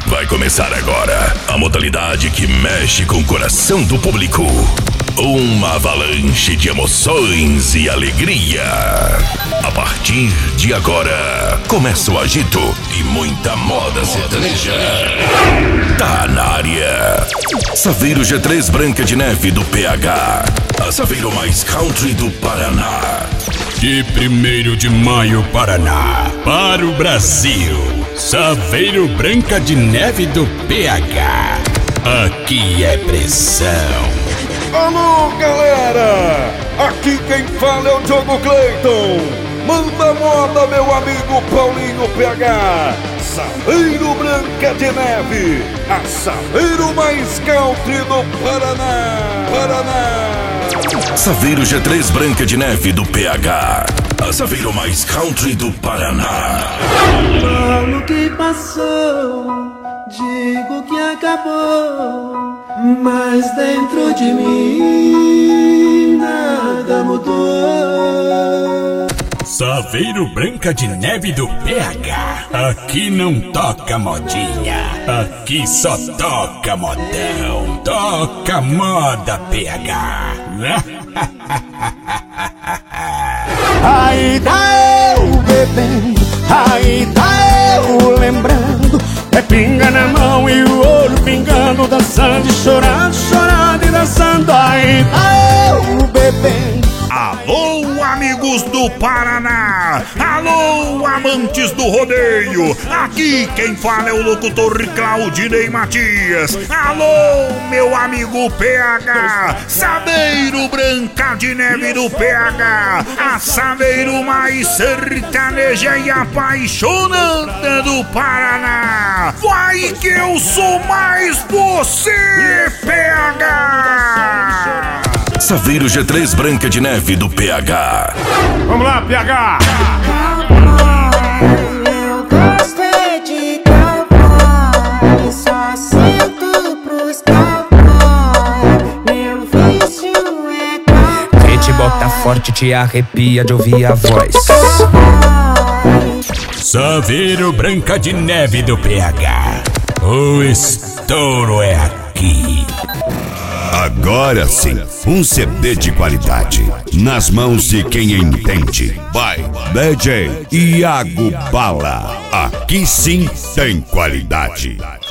Vai começar agora a modalidade que mexe com o coração do público. Uma avalanche de emoções e alegria. A partir de agora, começa o agito e muita moda sertaneja. Tá na área. Saveiro G3 Branca de Neve do PH. A Saveiro mais country do Paraná. De 1º de maio, Paraná, para o Brasil. Saveiro Branca de Neve do PH. Aqui é pressão. Alô, galera! Aqui quem fala é o Diogo Cleiton. Manda moda, meu amigo Paulinho PH. Saveiro Branca de Neve, a Saveiro mais country do Paraná. Saveiro G3 Branca de Neve do PH. A Saveiro mais country do Paraná. Falo que passou, digo que acabou, mas dentro de mim nada mudou. Saveiro Branca de Neve do PH. Aqui não toca modinha, aqui só toca modão. Toca moda, PH. Aí tá eu bebendo, aí tá eu lembrando. É pinga na mão e o olho pingando, dançando e chorando, chorando e dançando. Aí tá eu bebendo. Alô, amigos do Paraná! Alô, amantes do rodeio! Aqui quem fala é o locutor Claudinei Matias. Alô, meu amigo PH! Saveiro Branca de Neve do PH! A Saveiro mais sertaneja e apaixonante do Paraná! Vai que eu sou mais você, PH! Saveiro G3 Branca de Neve do PH. Vamos lá, PH! Eu gostei de cowboy, só sinto pros cowboy. Meu vício é cowboy. Quem te bota forte te arrepia de ouvir a voz. Saveiro Branca de Neve do PH. O estouro é aqui. Agora sim, um CD de qualidade nas mãos de quem entende. Vai, DJ Iago Bala. Aqui sim tem qualidade.